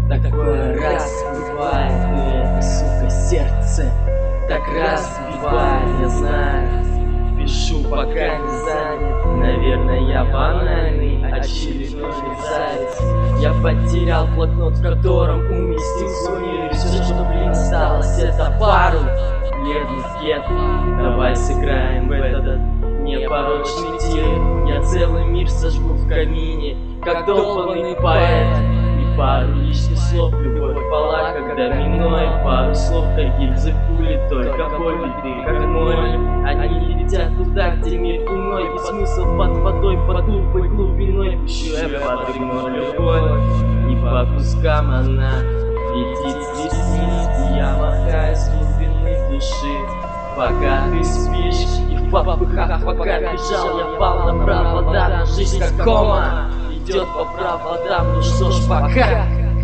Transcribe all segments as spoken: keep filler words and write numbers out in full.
Такое раз бывает, и это, сука, сердце так разбивает, я знаю. Пишу, пока не занят. Наверное, я банальный, очередной мерзавец. Я потерял блокнот, в котором уместил свой мир. И все, что, блин, осталось, это пару бледных кет. Давай сыграем в этот непорочный тир. Я целый мир сожгу в камине, как долбанный поэт. И пару лишних слов, любовь пала, когда миной. Пару слов, как гильзы пули, только боль, ты как моль. Они летят туда, где мир иной, и смысл под водой, под глупой глубиной. Пущу я под игнор любовь, не по кускам она летит здесь вниз, и я махаю с глубины души. Пока ты спишь, и в попыхах, пока бежал, я пал на провода. Жизнь как кома идет по проводам, ну что ж, пока.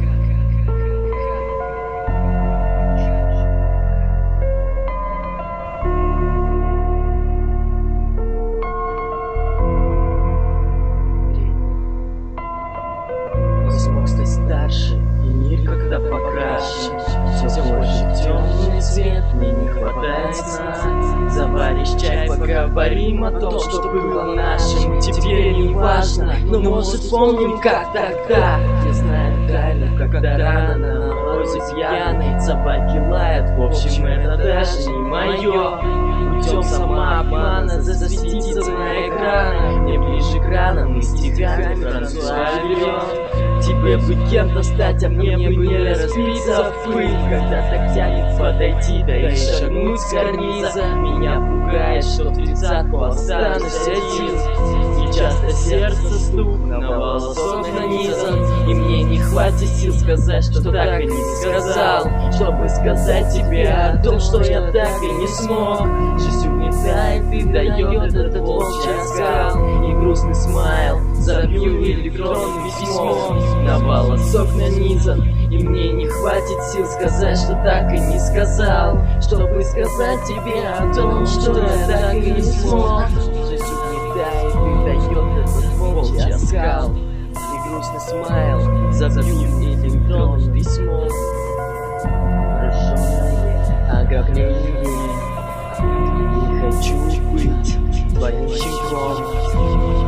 Смог стать старше, и мир как-то покраше. Все больше темный цвет, мне не хватает сна. Заваришь чай, поговорим о том, что было нашим. Теперь не важно, но может вспомним, как тогда. Не знаю тайну, когда рано на морозе пьяный. Собаки лают, в общем, это даже не мое. Путем самообмана засветиться на экраны. Мне ближе к ранам и стихами Франсуа Виллон. Тебе бы кем-то стать, а мне бы не разбиться в пыль. Когда так тянет подойти, да и шагнуть с карниза. Меня пугает, что в тридцатку останусь один. И часто сердце стук на волосок нанизан. И мне не хватит сил сказать, что так и не сказал. Чтобы сказать тебе о том, что я так и не смог. Жизнь угнетает и дает этот волчий оскал. И грустный смайл забью электронным письмом. На волосок нанизан, и мне не хватит сил сказать, что так и не сказал. Чтобы сказать тебе о том, что я так и не смог. Жизнь угнетает и дает этот волчий оскал. И грустный смайл забью электронным письмом. Прожженное ограбление. Не хочу быть твоим щенком.